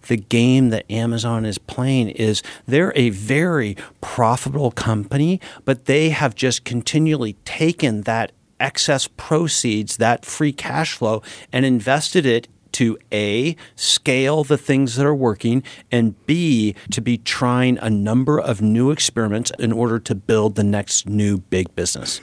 the game that Amazon is playing is they're a very profitable company, but they have just continually taken that excess proceeds, that free cash flow, and invested it to A, scale the things that are working, and B, to be trying a number of new experiments in order to build the next new big business.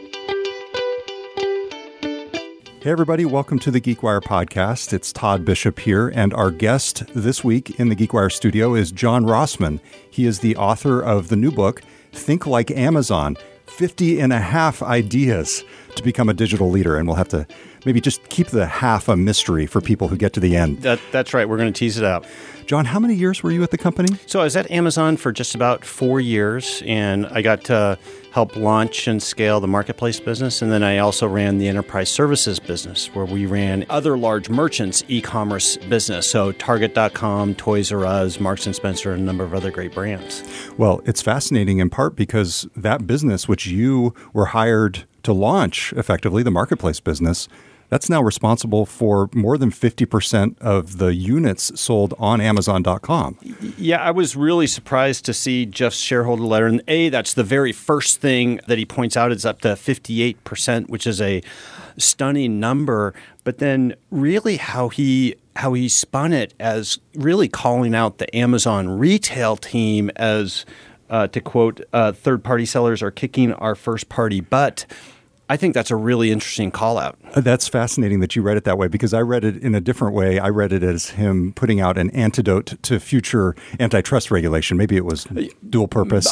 Hey everybody, welcome to the GeekWire podcast. It's Todd Bishop here, and our guest this week in the GeekWire studio is John Rossman. He is the author of the new book, Think Like Amazon, 50 and a half ideas to become a digital leader. And we'll have to maybe just keep the half a mystery for people who get to the end. That's right. We're going to tease it out. John, how many years were you at the company? So I was at Amazon for just about 4 years, and I got to help launch and scale the marketplace business. And then I also ran the enterprise services business, where we ran other large merchants' e-commerce business. So Target.com, Toys R Us, Marks & Spencer, and a number of other great brands. Well, it's fascinating in part because that business, which you were hired to launch effectively, the marketplace business, that's now responsible for more than 50% of the units sold on Amazon.com. Yeah, I was really surprised to see Jeff's shareholder letter. And that's the very first thing that he points out is up to 58%, which is a stunning number. But then really how he spun it as really calling out the Amazon retail team as, to quote, third-party sellers are kicking our first-party butt. I think that's a really interesting call out. That's fascinating that you read it that way, because I read it in a different way. I read it as him putting out an antidote to future antitrust regulation. Maybe it was dual purpose.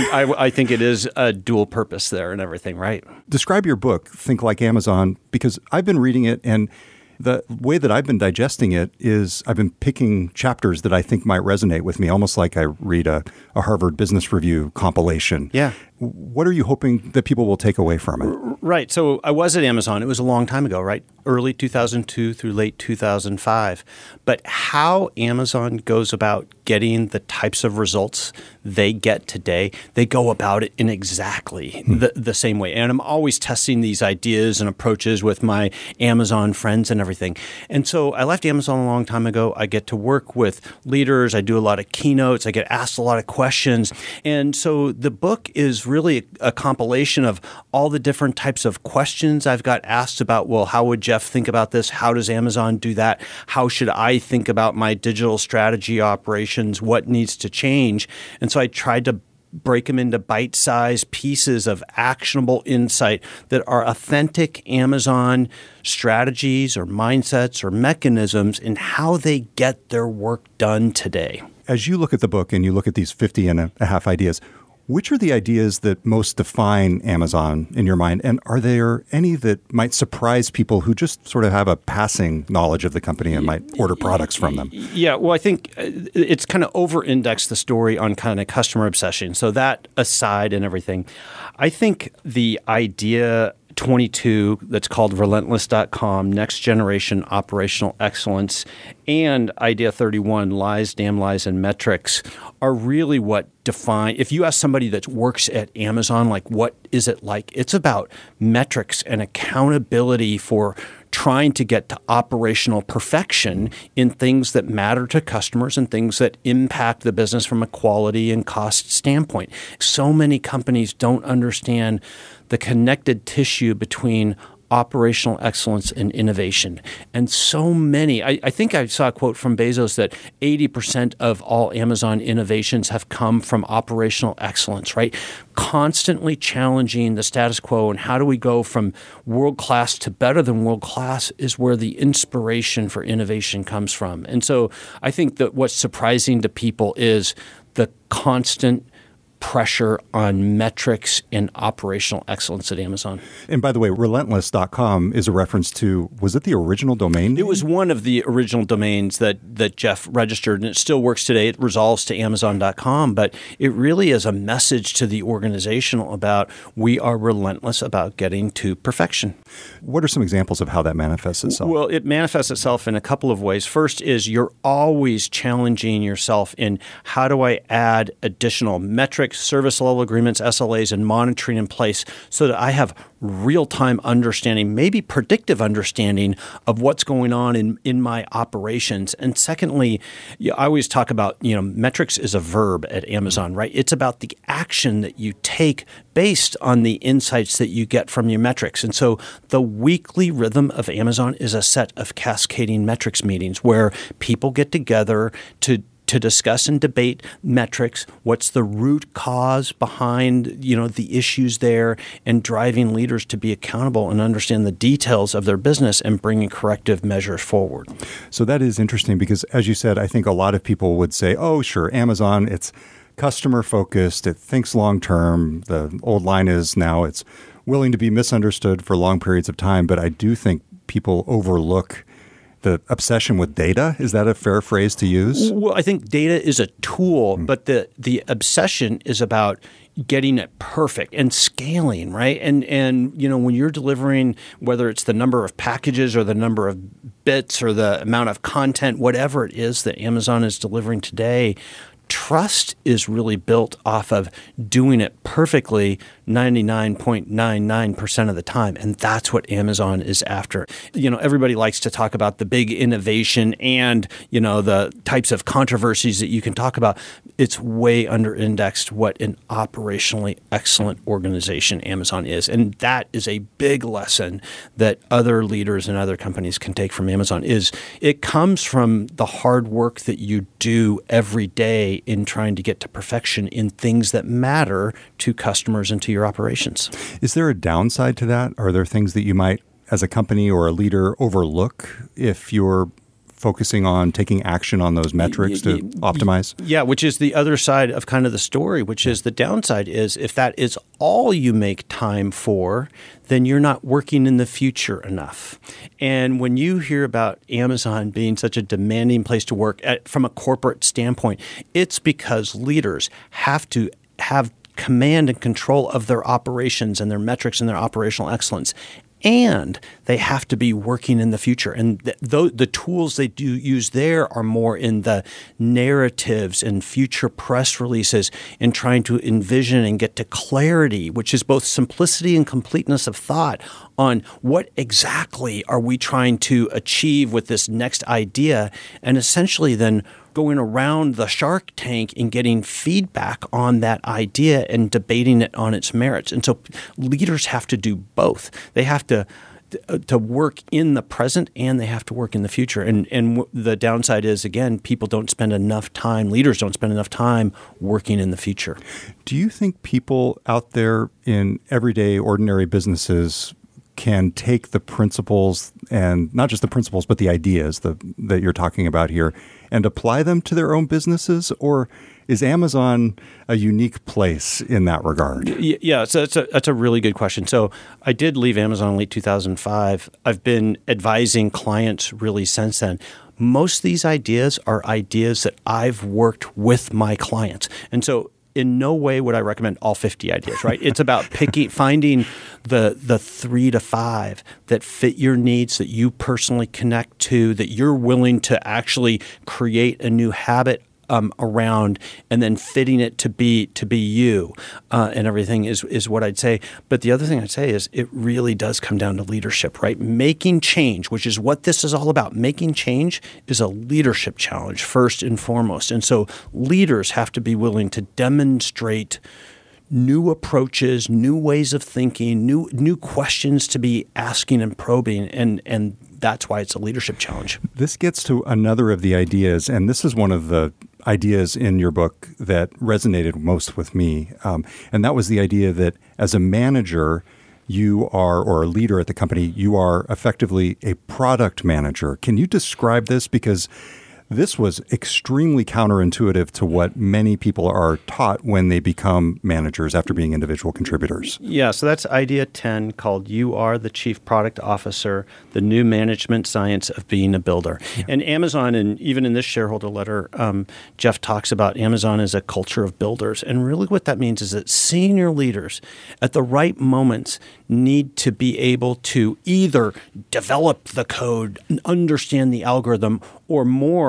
I think it is a dual purpose there and everything, right? Describe your book, Think Like Amazon, because I've been reading it, and the way that I've been digesting it is I've been picking chapters that I think might resonate with me, almost like I read a Harvard Business Review compilation. Yeah. What are you hoping that people will take away from it? Right. So I was at Amazon. It was a long time ago, right? Early 2002 through late 2005. But how Amazon goes about getting the types of results they get today, they go about it in exactly the same way. And I'm always testing these ideas and approaches with my Amazon friends and everything. And so I left Amazon a long time ago. I get to work with leaders. I do a lot of keynotes. I get asked a lot of questions. And so the book is really a compilation of all the different types of questions I've got asked about, well, how would Jeff think about this? How does Amazon do that? How should I think about my digital strategy operations? What needs to change? And so I tried to break them into bite-sized pieces of actionable insight that are authentic Amazon strategies or mindsets or mechanisms in how they get their work done today. As you look at the book and you look at these 50 and a half ideas, which are the ideas that most define Amazon in your mind? And are there any that might surprise people who just sort of have a passing knowledge of the company and might order products from them? Yeah, well, I think it's kind of over-indexed the story on kind of customer obsession. So that aside and everything, I think the idea 22 that's called Relentless.com, Next Generation Operational Excellence, and Idea 31, Lies, Damn Lies, and Metrics are really what define. If you ask somebody that works at Amazon, like, what is it like? It's about metrics and accountability for trying to get to operational perfection in things that matter to customers and things that impact the business from a quality and cost standpoint. So many companies don't understand the connected tissue between operational excellence and innovation. And so many, I think I saw a quote from Bezos that 80% of all Amazon innovations have come from operational excellence, right? Constantly challenging the status quo and how do we go from world-class to better than world-class is where the inspiration for innovation comes from. And so I think that what's surprising to people is the constant pressure on metrics and operational excellence at Amazon. And by the way, Relentless.com is a reference to, was it the original domain name? It was one of the original domains that Jeff registered, and it still works today. It resolves to Amazon.com, but it really is a message to the organization about we are relentless about getting to perfection. What are some examples of how that manifests itself? Well, it manifests itself in a couple of ways. First is you're always challenging yourself in how do I add additional metrics, metrics, service level agreements, SLAs, and monitoring in place so that I have real-time understanding, maybe predictive understanding of what's going on in my operations. And secondly, I always talk about, metrics is a verb at Amazon, right? It's about the action that you take based on the insights that you get from your metrics. And so the weekly rhythm of Amazon is a set of cascading metrics meetings where people get together to discuss and debate metrics, what's the root cause behind, the issues there, and driving leaders to be accountable and understand the details of their business and bringing corrective measures forward. So that is interesting because, as you said, I think a lot of people would say, oh, sure, Amazon, it's customer focused, it thinks long term. The old line is now it's willing to be misunderstood for long periods of time. But I do think people overlook the obsession with data. Is that a fair phrase to use? Well, I think data is a tool, but the obsession is about getting it perfect and scaling, right? And when you're delivering, whether it's the number of packages or the number of bits or the amount of content, whatever it is that Amazon is delivering today, trust is really built off of doing it perfectly 99.99% of the time. And that's what Amazon is after. Everybody likes to talk about the big innovation and, the types of controversies that you can talk about. It's way under indexed what an operationally excellent organization Amazon is. And that is a big lesson that other leaders and other companies can take from Amazon is it comes from the hard work that you do every day in trying to get to perfection in things that matter to customers and to your operations. Is there a downside to that? Are there things that you might, as a company or a leader, overlook if you're focusing on taking action on those metrics to optimize? Yeah, which is the other side of kind of the story, which is the downside is if that is all you make time for, then you're not working in the future enough. And when you hear about Amazon being such a demanding place to work from a corporate standpoint, it's because leaders have to have command and control of their operations and their metrics and their operational excellence. And they have to be working in the future. And the tools they do use there are more in the narratives and future press releases in trying to envision and get to clarity, which is both simplicity and completeness of thought on what exactly are we trying to achieve with this next idea, and essentially then going around the Shark Tank and getting feedback on that idea and debating it on its merits. And so leaders have to do both. They have to work in the present and they have to work in the future. And the downside is, again, leaders don't spend enough time working in the future. Do you think people out there in everyday, ordinary businesses can take the principles, and not just the principles, but the ideas that you're talking about here, and apply them to their own businesses? Or is Amazon a unique place in that regard? Yeah, so that's a really good question. So I did leave Amazon in late 2005. I've been advising clients really since then. Most of these ideas are ideas that I've worked with my clients. And so in no way would I recommend all 50 ideas, right? It's about finding the 3 to 5 that fit your needs, that you personally connect to, that you're willing to actually create a new habit around, and then fitting it to be you and everything is what I'd say. But the other thing I'd say is it really does come down to leadership, right? Making change, which is what this is all about. Making change is a leadership challenge first and foremost. And so leaders have to be willing to demonstrate new approaches, new ways of thinking, new questions to be asking and probing, and that's why it's a leadership challenge. This gets to another of the ideas, and this is one of the ideas in your book that resonated most with me, and that was the idea that as a manager, you are, or a leader at the company, you are effectively a product manager. Can you describe this? Because this was extremely counterintuitive to what many people are taught when they become managers after being individual contributors. Yeah, so that's idea 10 called You Are the Chief Product Officer, the New Management Science of Being a Builder. Yeah. And Amazon, and even in this shareholder letter, Jeff talks about Amazon as a culture of builders. And really what that means is that senior leaders at the right moments need to be able to either develop the code, understand the algorithm, or more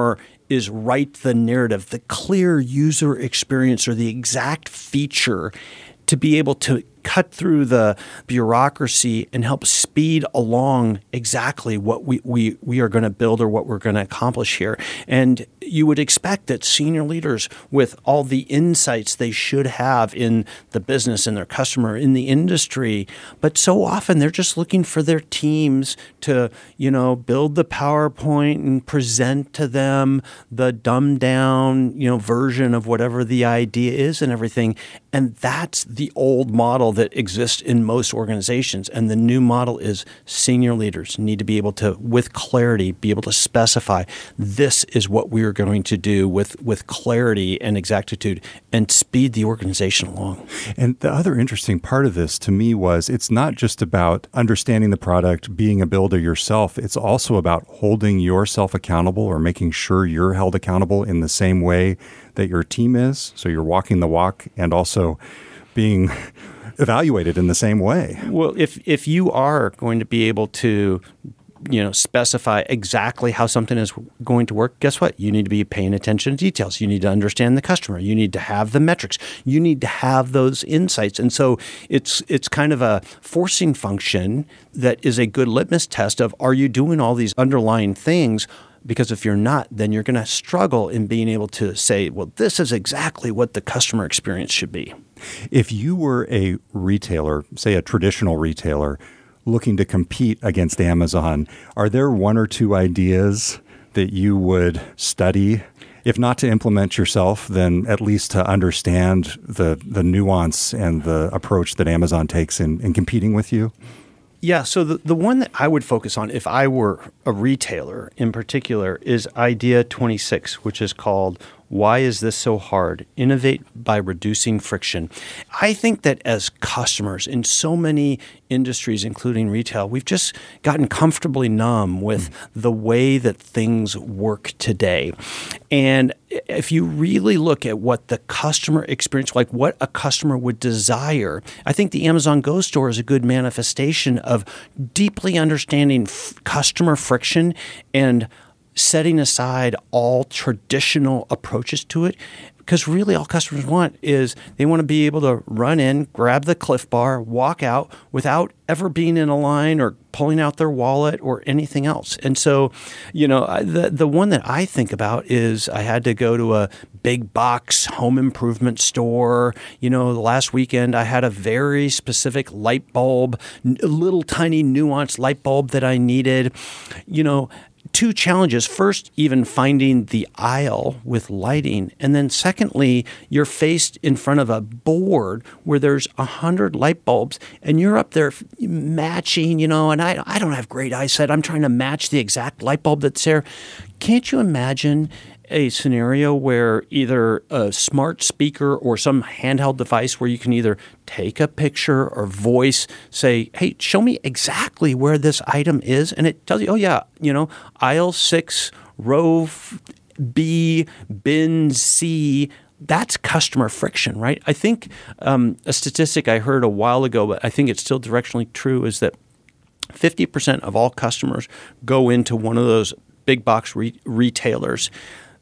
is write the narrative, the clear user experience or the exact feature to be able to cut through the bureaucracy and help speed along exactly what we are going to build or what we're going to accomplish here. And you would expect that senior leaders, with all the insights they should have in the business and their customer, in the industry, but so often they're just looking for their teams to, build the PowerPoint and present to them the dumbed down, version of whatever the idea is and everything. And that's the old model that exists in most organizations. And the new model is senior leaders need to be able to, with clarity, be able to specify this is what we are going to do with clarity and exactitude and speed the organization along. And the other interesting part of this to me was it's not just about understanding the product, being a builder yourself. It's also about holding yourself accountable or making sure you're held accountable in the same way that your team is. So you're walking the walk and also being evaluated in the same way. Well, if you are going to be able to specify exactly how something is going to work, guess what? You need to be paying attention to details. You need to understand the customer. You need to have the metrics. You need to have those insights. And so it's kind of a forcing function that is a good litmus test of, are you doing all these underlying things? Because if you're not, then you're going to struggle in being able to say, well, this is exactly what the customer experience should be. If you were a retailer, say a traditional retailer, looking to compete against Amazon, are there one or two ideas that you would study? If not to implement yourself, then at least to understand the nuance and the approach that Amazon takes in competing with you? Yeah, so the one that I would focus on if I were a retailer in particular is idea 26, which is called Why Is This So Hard? Innovate by Reducing Friction. I think that as customers in so many industries, including retail, we've just gotten comfortably numb with the way that things work today. And if you really look at what the customer experience, like what a customer would desire, I think the Amazon Go store is a good manifestation of deeply understanding customer friction and setting aside all traditional approaches to it. Because really all customers want is they want to be able to run in, grab the Cliff Bar, walk out without ever being in a line or pulling out their wallet or anything else. And so, the one that I think about is I had to go to a big box home improvement store. The last weekend I had a very specific light bulb, a little tiny nuanced light bulb that I needed. Two challenges. First, even finding the aisle with lighting. And then secondly, you're faced in front of a board where there's 100 light bulbs and you're up there matching, and I don't have great eyesight. I'm trying to match the exact light bulb that's there. Can't you imagine a scenario where either a smart speaker or some handheld device where you can either take a picture or voice, say, hey, show me exactly where this item is. And it tells you, oh, yeah, aisle 6, row B, bin C. That's customer friction, right? I think a statistic I heard a while ago, but I think it's still directionally true, is that 50% of all customers go into one of those big box retailers.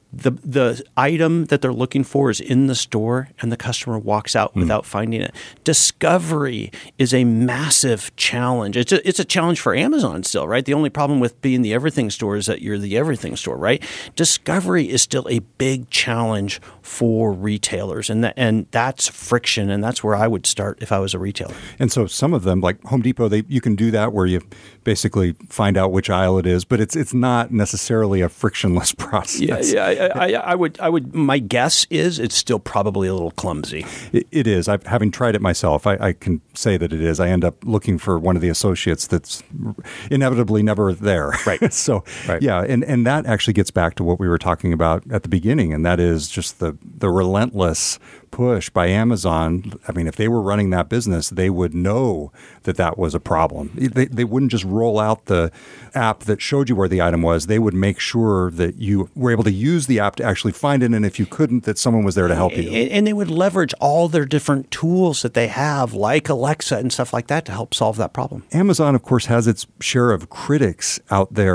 The item that they're looking for is in the store and the customer walks out without finding it. Discovery is a massive challenge. It's a challenge for Amazon still, right? The only problem with being the everything store is that you're the everything store, right? Discovery is still a big challenge for retailers, and that's friction, and that's where I would start if I was a retailer. And so some of them, like Home Depot, you can do that where you basically find out which aisle it is, but it's not necessarily a frictionless process. Yeah. I would. My guess is it's still probably a little clumsy. It is. Having tried it myself, I can say that it is. I end up looking for one of the associates that's inevitably never there. Right. So, right. Yeah, and that actually gets back to what we were talking about at the beginning, and that is just the relentless push by Amazon. I mean, if they were running that business, they would know that was a problem. They wouldn't just roll out the app that showed you where the item was. They would make sure that you were able to use the app to actually find it, and if you couldn't, that someone was there to help you. And they would leverage all their different tools that they have, like Alexa and stuff like that, to help solve that problem. Amazon, of course, has its share of critics out there.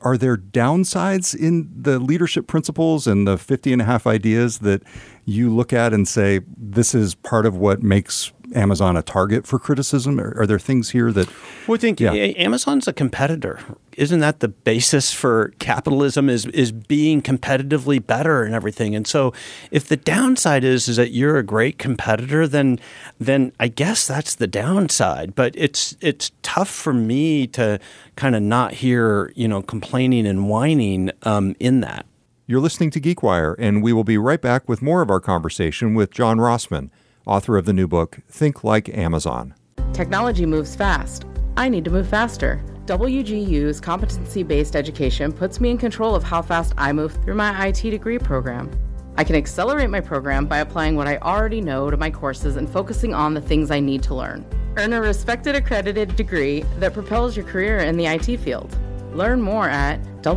Are there downsides in the leadership principles and the 50 and a half ideas that you look at and say, this is part of what makes Amazon a target for criticism? Are there things here that... Well, I think Amazon's a competitor. Isn't that the basis for capitalism is being competitively better and everything? And so if the downside is that you're a great competitor, then I guess that's the downside. But it's tough for me to kind of not hear, complaining and whining in that. You're listening to GeekWire, and we will be right back with more of our conversation with John Rossman, author of the new book, Think Like Amazon. Technology moves fast. I need to move faster. WGU's competency-based education puts me in control of how fast I move through my IT degree program. I can accelerate my program by applying what I already know to my courses and focusing on the things I need to learn. Earn a respected accredited degree that propels your career in the IT field. Learn more at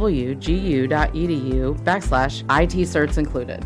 wgu.edu/IT certs included.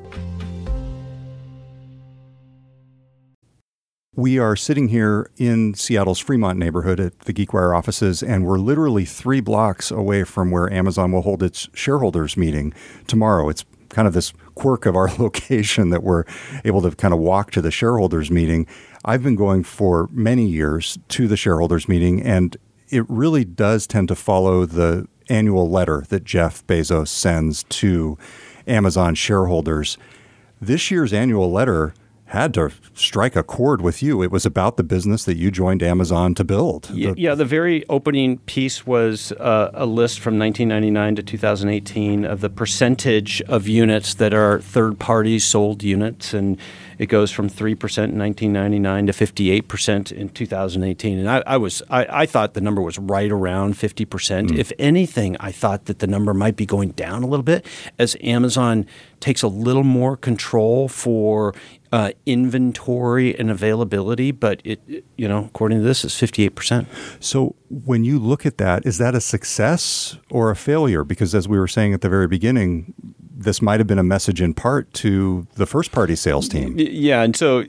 We are sitting here in Seattle's Fremont neighborhood at the GeekWire offices, and we're literally 3 blocks away from where Amazon will hold its shareholders meeting tomorrow. It's kind of this quirk of our location that we're able to kind of walk to the shareholders meeting. I've been going for many years to the shareholders meeting, and it really does tend to follow the annual letter that Jeff Bezos sends to Amazon shareholders. This year's annual letter had to strike a chord with you. It was about the business that you joined Amazon to build. The very opening piece was a list from 1999 to 2018 of the percentage of units that are third-party sold units, and it goes from 3% in 1999 to 58% in 2018. And I thought the number was right around 50%. If anything, I thought that the number might be going down a little bit as Amazon takes a little more control for inventory and availability, but it according to this, is 58%. So when you look at that, is that a success or a failure? Because as we were saying at the very beginning, this might have been a message in part to the first-party sales team. Yeah, and so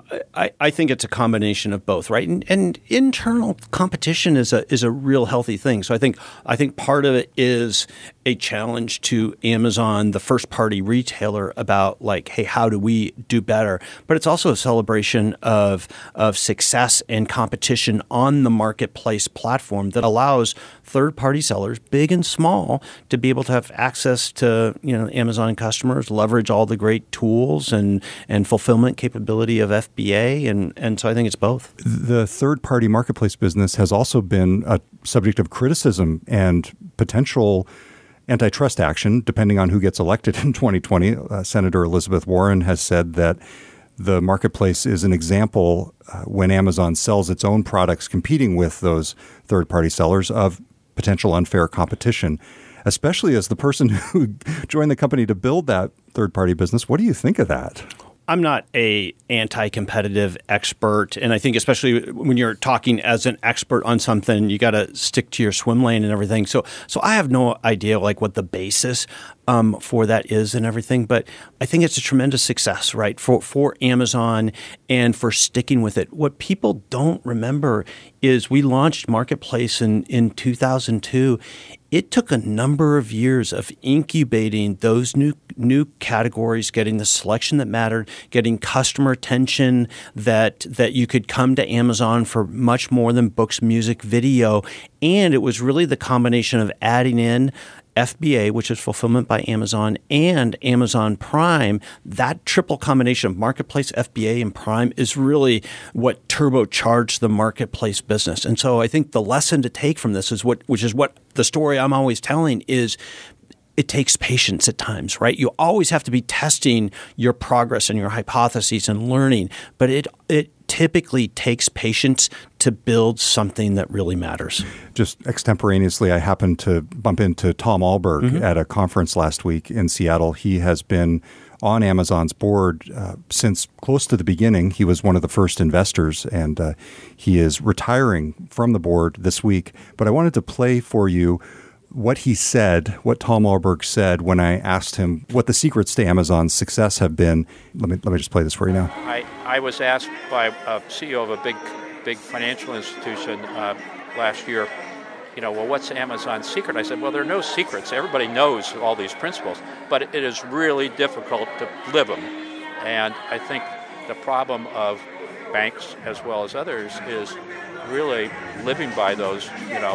I think it's a combination of both, right? And internal competition is a real healthy thing. So I think part of it is a challenge to Amazon, the first-party retailer, about like, hey, how do we do better? But it's also a celebration of success and competition on the marketplace platform that allows third-party sellers, big and small, to be able to have access to Amazon customers, leverage all the great tools and fulfillment capability of FBA, and so I think it's both. The third-party marketplace business has also been a subject of criticism and potential antitrust action, depending on who gets elected in 2020. Senator Elizabeth Warren has said that the marketplace is an example when Amazon sells its own products competing with those third-party sellers of potential unfair competition, especially as the person who joined the company to build that third-party business. What do you think of that? I'm not a anti-competitive expert, and I think especially when you're talking as an expert on something, you got to stick to your swim lane and everything. So I have no idea like what the basis for that is and everything, but I think it's a tremendous success, right, for Amazon and for sticking with it. What people don't remember is we launched Marketplace in 2002. It took a number of years of incubating those new categories, getting the selection that mattered, getting customer attention that you could come to Amazon for much more than books, music, video. And it was really the combination of adding in FBA, which is Fulfillment by Amazon, and Amazon Prime. That triple combination of Marketplace, FBA, and Prime is really what turbocharged the marketplace business. And so I think the lesson to take from this which is what the story I'm always telling is, it takes patience at times, right? You always have to be testing your progress and your hypotheses and learning, but it typically takes patience to build something that really matters. Just extemporaneously, I happened to bump into Tom Alberg at a conference last week in Seattle. He has been on Amazon's board since close to the beginning. He was one of the first investors, and he is retiring from the board this week. But I wanted to play for you what he said, what Tom Alberg said when I asked him what the secrets to Amazon's success have been. Let me just play this for you now. I was asked by a CEO of a big financial institution last year well, what's Amazon's secret? I said, well, there are no secrets. Everybody knows all these principles, but it is really difficult to live them. And I think the problem of banks as well as others is really living by those,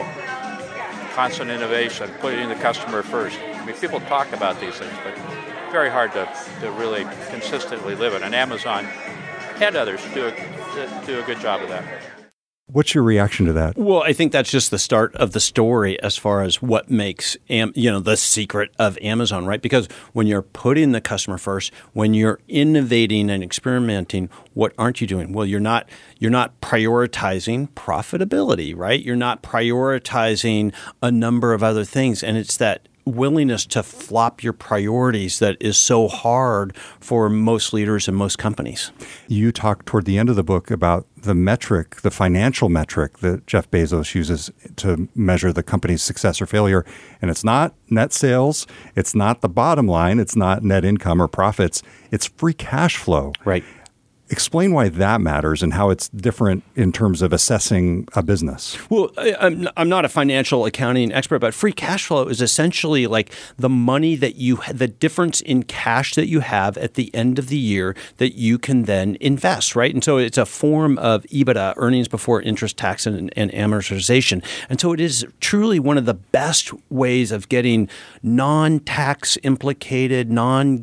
constant innovation, putting the customer first. I mean, people talk about these things, but very hard to really consistently live it. And Amazon and others do a good job of that. What's your reaction to that? Well, I think that's just the start of the story as far as what makes the secret of Amazon, right? Because when you're putting the customer first, when you're innovating and experimenting, what aren't you doing? Well, you're not prioritizing profitability, right? You're not prioritizing a number of other things, and it's that willingness to flop your priorities that is so hard for most leaders and most companies. You talk toward the end of the book about the metric, the financial metric that Jeff Bezos uses to measure the company's success or failure. And it's not net sales. It's not the bottom line. It's not net income or profits. It's free cash flow. Right. Explain why that matters and how it's different in terms of assessing a business. Well, I'm not a financial accounting expert, but free cash flow is essentially like the money that the difference in cash that you have at the end of the year that you can then invest, right? And so it's a form of EBITDA, earnings before interest, tax, and amortization. And so it is truly one of the best ways of getting non-tax implicated,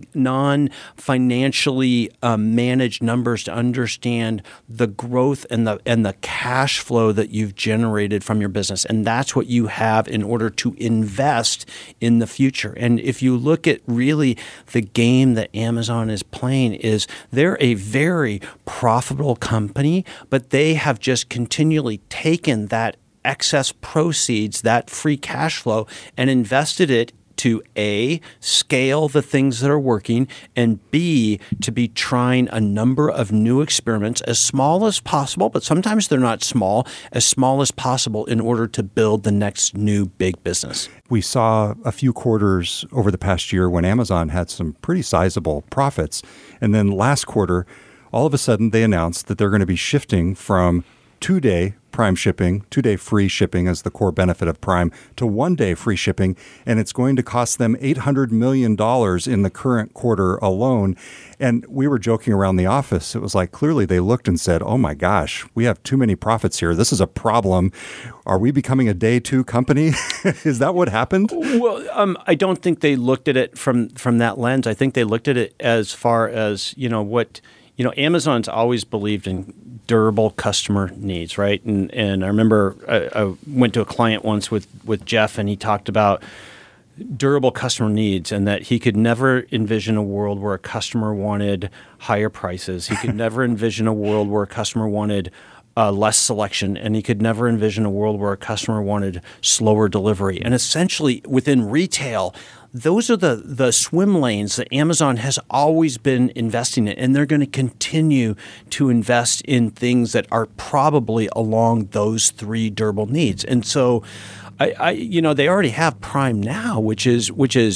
non-financially managed numbers to understand the growth and the cash flow that you've generated from your business. And that's what you have in order to invest in the future. And if you look at really the game that Amazon is playing, is they're a very profitable company, but they have just continually taken that excess proceeds, that free cash flow, and invested it to A, scale the things that are working, and B, to be trying a number of new experiments as small as possible, but sometimes they're not small as possible in order to build the next new big business. We saw a few quarters over the past year when Amazon had some pretty sizable profits. And then last quarter, all of a sudden they announced that they're going to be shifting from 2-day Prime shipping, 2-day free shipping as the core benefit of Prime, to 1-day free shipping. And it's going to cost them $800 million in the current quarter alone. And we were joking around the office. It was like, clearly they looked and said, oh my gosh, we have too many profits here. This is a problem. Are we becoming a day 2 company? Is that what happened? Well, I don't think they looked at it from that lens. I think they looked at it as far as, Amazon's always believed in durable customer needs, right? And I remember I went to a client once with Jeff, and he talked about durable customer needs and that he could never envision a world where a customer wanted higher prices. He could never envision a world where a customer wanted less selection, and he could never envision a world where a customer wanted slower delivery. And essentially, within retail, those are the swim lanes that Amazon has always been investing in, and they're going to continue to invest in things that are probably along those 3 durable needs. And so, they already have Prime now, which is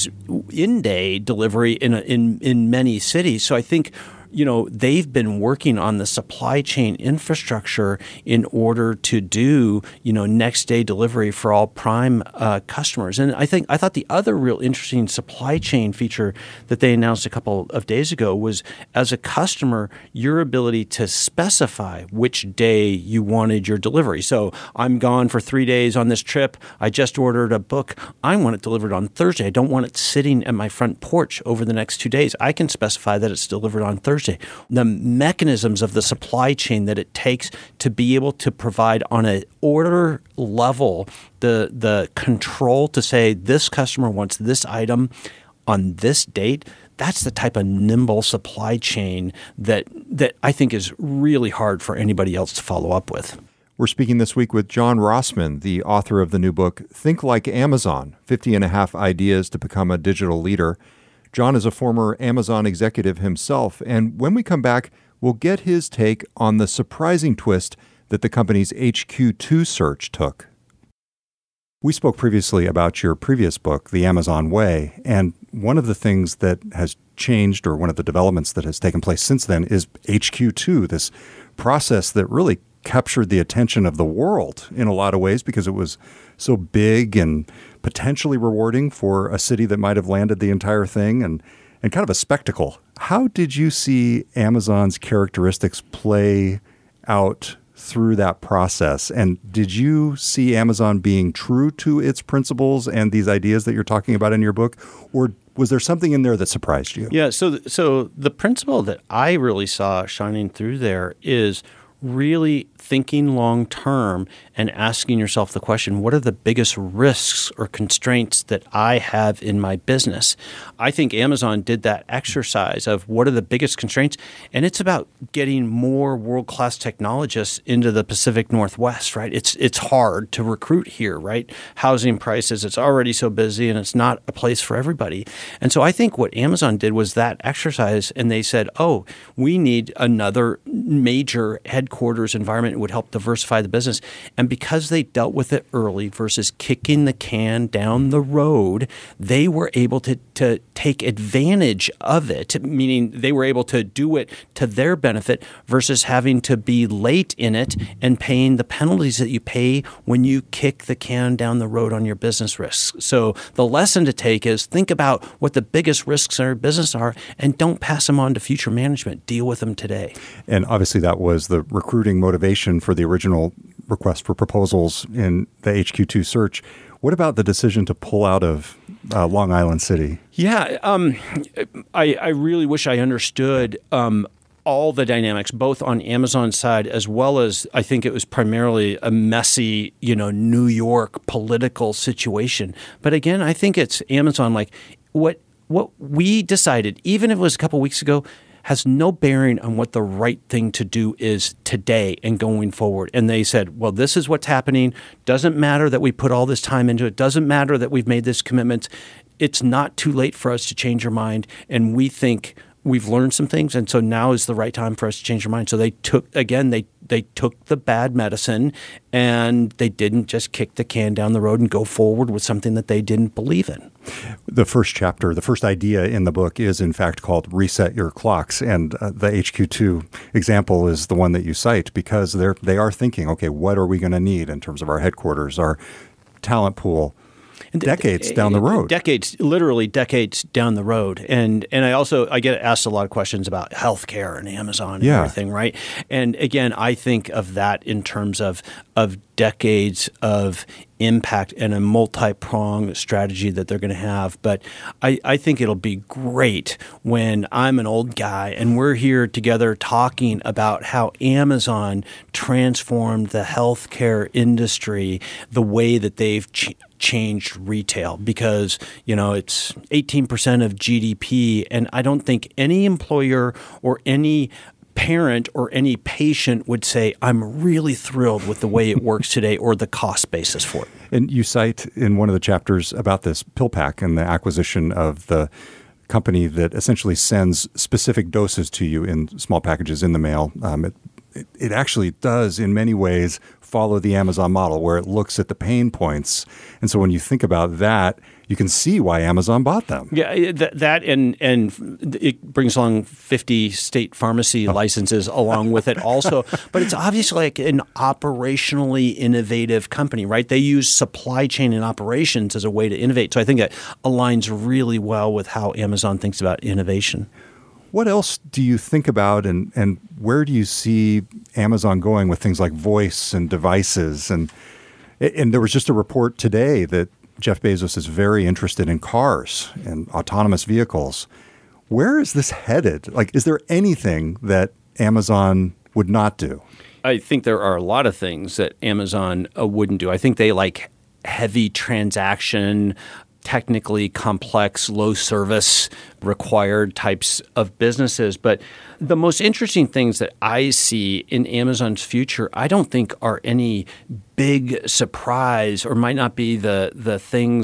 in-day delivery in many cities. So I think, they've been working on the supply chain infrastructure in order to do, next day delivery for all Prime customers. And I thought the other real interesting supply chain feature that they announced a couple of days ago was, as a customer, your ability to specify which day you wanted your delivery. So I'm gone for 3 days on this trip. I just ordered a book. I want it delivered on Thursday. I don't want it sitting at my front porch over the next 2 days. I can specify that it's delivered on Thursday. The mechanisms of the supply chain that it takes to be able to provide on an order level the control to say this customer wants this item on this date, that's the type of nimble supply chain that I think is really hard for anybody else to follow up with. We're speaking this week with John Rossman, the author of the new book, Think Like Amazon, 50.5 Ideas to Become a Digital Leader. John is a former Amazon executive himself, and when we come back, we'll get his take on the surprising twist that the company's HQ2 search took. We spoke previously about your previous book, The Amazon Way, and one of the things that has changed, or one of the developments that has taken place since then, is HQ2, this process that really captured the attention of the world in a lot of ways because it was so big and potentially rewarding for a city that might have landed the entire thing and kind of a spectacle. How did you see Amazon's characteristics play out through that process? And did you see Amazon being true to its principles and these ideas that you're talking about in your book? Or was there something in there that surprised you? Yeah, so the principle that I really saw shining through there is really thinking long term and asking yourself the question, what are the biggest risks or constraints that I have in my business? I think Amazon did that exercise of what are the biggest constraints, and it's about getting more world-class technologists into the Pacific Northwest, right? It's hard to recruit here, right? Housing prices, it's already so busy, and it's not a place for everybody. And so I think what Amazon did was that exercise, and they said, oh, we need another major headquarters environment that would help diversify the business. And because they dealt with it early versus kicking the can down the road, they were able to take advantage of it, meaning they were able to do it to their benefit versus having to be late in it and paying the penalties that you pay when you kick the can down the road on your business risks. So the lesson to take is think about what the biggest risks in our business are and don't pass them on to future management. Deal with them today. And obviously that was the recruiting motivation for the original request for proposals in the HQ2 search. What about the decision to pull out of Long Island City? Yeah, I really wish I understood all the dynamics, both on Amazon's side as well as I think it was primarily a messy, New York political situation. But again, I think it's Amazon. Like what we decided, even if it was a couple of weeks ago, has no bearing on what the right thing to do is today and going forward. And they said, well, this is what's happening. Doesn't matter that we put all this time into it. Doesn't matter that we've made this commitment. It's not too late for us to change our mind. And we think we've learned some things. And so now is the right time for us to change our mind. So they took the bad medicine and they didn't just kick the can down the road and go forward with something that they didn't believe in. The first chapter, the first idea in the book is in fact called Reset Your Clocks. And the HQ2 example is the one that you cite because they are thinking, okay, what are we going to need in terms of our headquarters, our talent pool, decades down the road. Literally decades down the road. And I get asked a lot of questions about healthcare and Amazon and everything, right? And again, I think of that in terms of decades of impact and a multi-pronged strategy that they're going to have. But I think it'll be great when I'm an old guy and we're here together talking about how Amazon transformed the healthcare industry, the way that they've changed retail, because it's 18% of GDP, and I don't think any employer or any parent or any patient would say, I'm really thrilled with the way it works today or the cost basis for it. And you cite in one of the chapters about this PillPack and the acquisition of the company that essentially sends specific doses to you in small packages in the mail. It actually does in many ways follow the Amazon model where it looks at the pain points. And so when you think about that, you can see why Amazon bought them. Yeah, that and it brings along 50 state pharmacy licenses along with it also. But it's obviously like an operationally innovative company, right? They use supply chain and operations as a way to innovate. So I think that aligns really well with how Amazon thinks about innovation. What else do you think about and where do you see Amazon going with things like voice and devices? And there was just a report today that Jeff Bezos is very interested in cars and autonomous vehicles. Where is this headed? Like, is there anything that Amazon would not do? I think there are a lot of things that Amazon wouldn't do. I think they like heavy transaction, technically complex, low service required types of businesses. But the most interesting things that I see in Amazon's future, I don't think are any big surprise or might not be the things that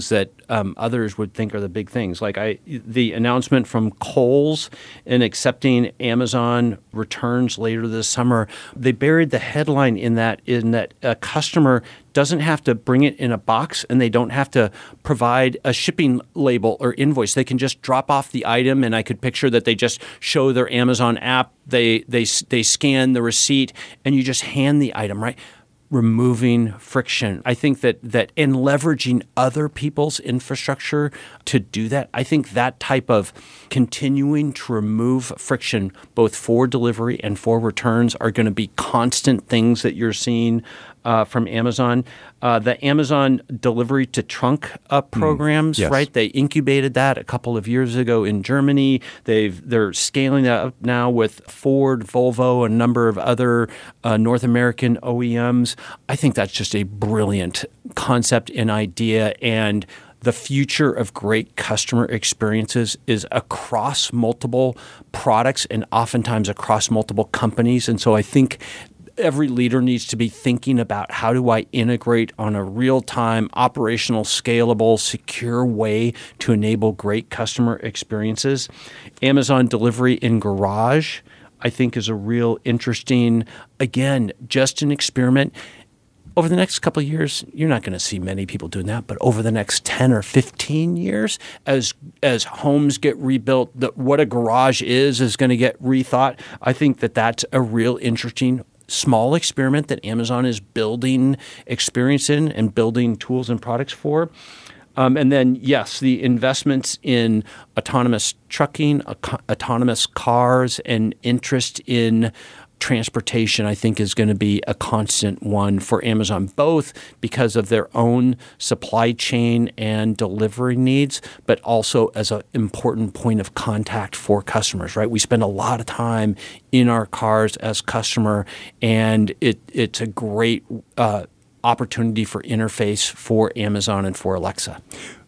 others would think are the big things. Like the announcement from Kohl's in accepting Amazon returns later this summer, they buried the headline in that a customer doesn't have to bring it in a box and they don't have to provide a shipping label or invoice. They can just drop off the item, and I could picture that they just show their Amazon app, they scan the receipt, and you just hand the item, right? Removing friction. I think that and leveraging other people's infrastructure to do that. I think that type of continuing to remove friction both for delivery and for returns are going to be constant things that you're seeing from Amazon. The Amazon delivery to trunk programs, yes. right? They incubated that a couple of years ago in Germany. They're scaling that up now with Ford, Volvo, a number of other North American OEMs. I think that's just a brilliant concept and idea, and the future of great customer experiences is across multiple products and oftentimes across multiple companies. And so I think every leader needs to be thinking about, how do I integrate on a real-time, operational, scalable, secure way to enable great customer experiences. Amazon delivery in garage, I think, is a real interesting, again, just an experiment. Over the next couple of years, you're not going to see many people doing that, but over the next 10 or 15 years, as homes get rebuilt, what a garage is going to get rethought. I think that's a real interesting small experiment that Amazon is building experience in and building tools and products for. And then, yes, the investments in autonomous trucking, autonomous cars, and interest in transportation, I think, is going to be a constant one for Amazon, both because of their own supply chain and delivery needs, but also as an important point of contact for customers, right? We spend a lot of time in our cars as customer, and it's a great opportunity for interface for Amazon and for Alexa.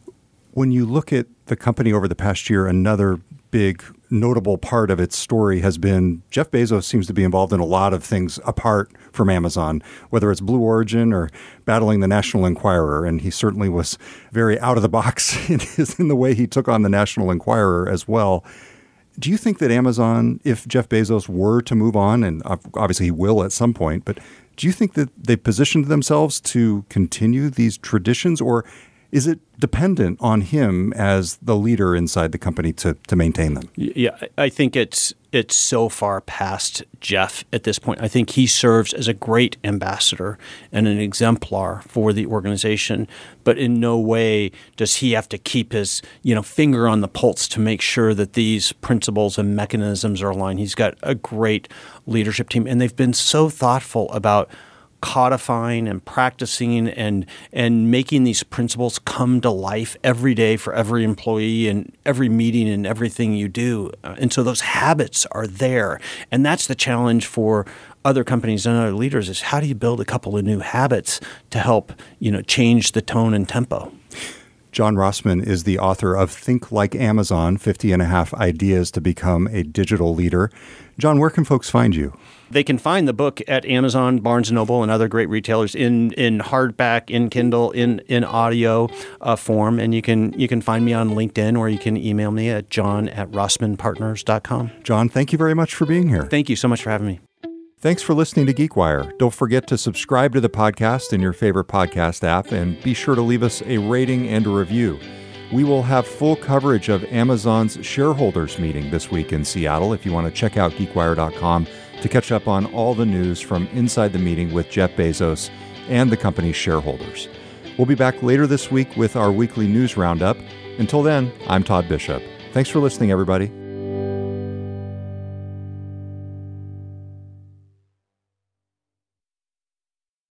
When you look at the company over the past year, another big notable part of its story has been Jeff Bezos seems to be involved in a lot of things apart from Amazon, whether it's Blue Origin or battling the National Enquirer. And he certainly was very out of the box in the way he took on the National Enquirer as well. Do you think that Amazon, if Jeff Bezos were to move on, and obviously he will at some point, but do you think that they positioned themselves to continue these traditions, or is it dependent on him as the leader inside the company to maintain them? Yeah, I think it's so far past Jeff at this point. I think he serves as a great ambassador and an exemplar for the organization, but in no way does he have to keep his finger on the pulse to make sure that these principles and mechanisms are aligned. He's got a great leadership team, and they've been so thoughtful about codifying and practicing and making these principles come to life every day for every employee and every meeting and everything you do. And so those habits are there. And that's the challenge for other companies and other leaders, is how do you build a couple of new habits to help, change the tone and tempo? John Rossman is the author of Think Like Amazon, 50.5 Ideas to Become a Digital Leader. John, where can folks find you? They can find the book at Amazon, Barnes & Noble, and other great retailers in hardback, in Kindle, in audio form. And you can find me on LinkedIn, or you can email me at john@rossmanpartners.com. John, thank you very much for being here. Thank you so much for having me. Thanks for listening to GeekWire. Don't forget to subscribe to the podcast in your favorite podcast app, and be sure to leave us a rating and a review. We will have full coverage of Amazon's shareholders meeting this week in Seattle. If you want to check out geekwire.com to catch up on all the news from inside the meeting with Jeff Bezos and the company's shareholders. We'll be back later this week with our weekly news roundup. Until then, I'm Todd Bishop. Thanks for listening, everybody.